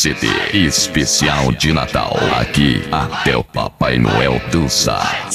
CD especial de Natal. Aqui até o Papai Noel dançar.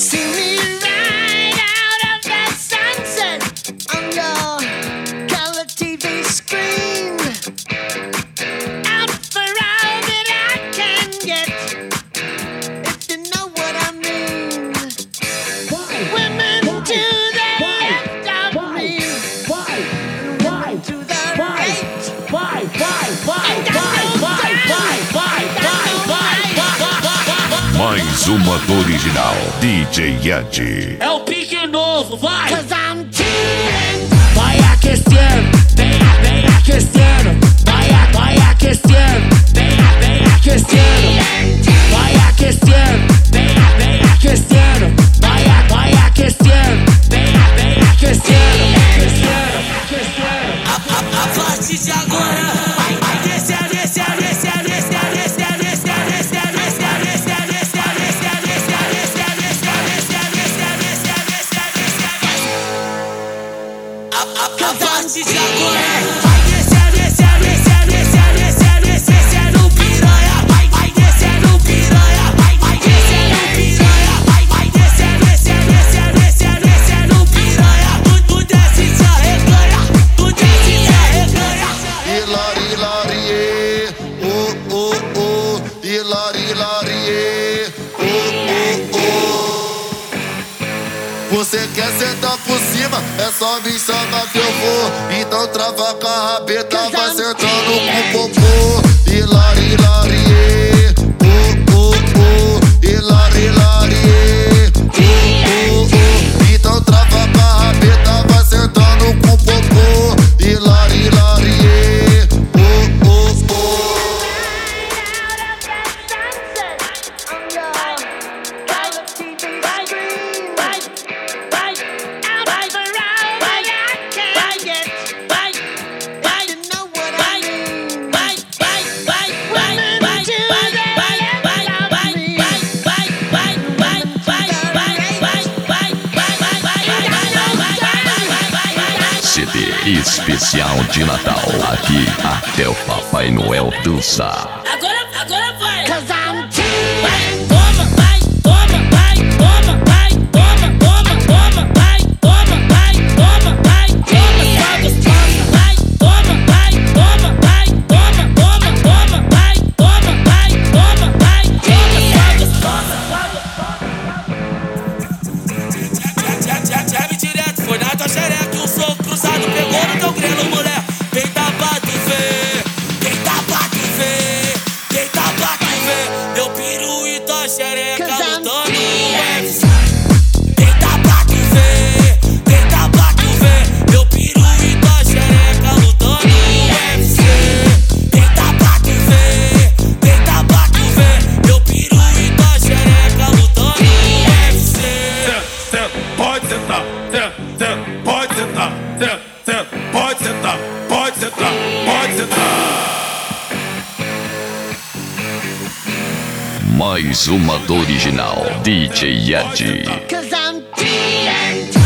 Mais uma do original, DJ Ed. É o pique novo, vai! Vai aquecendo, vem aquecendo. Vai aquecendo, vem aquecendo. Vai aquecendo, vem aquecendo. Vai aquecendo, vem aquecendo. A partir de agora vai descer, descer, descer, descer, descer, descer, descer, descer, descer, descer, descer, descer, descer, descer, descer, descer, descer, descer. A partir de agora vai descer, descer, descer, descer, descer, descer no piranha. Vai descer no piranha. Vai descer no piranha. Vai descer, descer, descer, descer, descer no piranha. Tu desce e se arreganha. Tu desce e se arreganha. Hilari, larie, oh, oh, oh. Hilari, larie, oh, oh, oh. Você quer sentar por cima? É só me chamar que eu vou. Então trava com a rabeta, vai sentando com o popô. Hilari, larie, oh, oh, oh. Hilari, larie, oh, oh, oh. Então trava com a rabeta, vai sentando com o popô. Hilari, larie, oh, oh, oh. CD especial de Natal. Aqui até o Papai Noel dançar. Agora vai! Jab direto, foi na tua xereca. Um soco cruzado pegou no teu grelo, mulher. Deita pra tu ver, deita pra tu ver, deita pra tu ver. Meu peru e tua xereca lutando no UFC. Deita pra tu ver, deita pra tu ver. Meu peru e tua xereca lutando no UFC. Deita pra tu ver, deita pra tu ver. Meu peru e tua xereca lutando no UFC. Pode sentar, pode sentar, pode sentar, pode sentar, pode sentar. Mais uma do original, DJ Ed. Cause I'm TNT.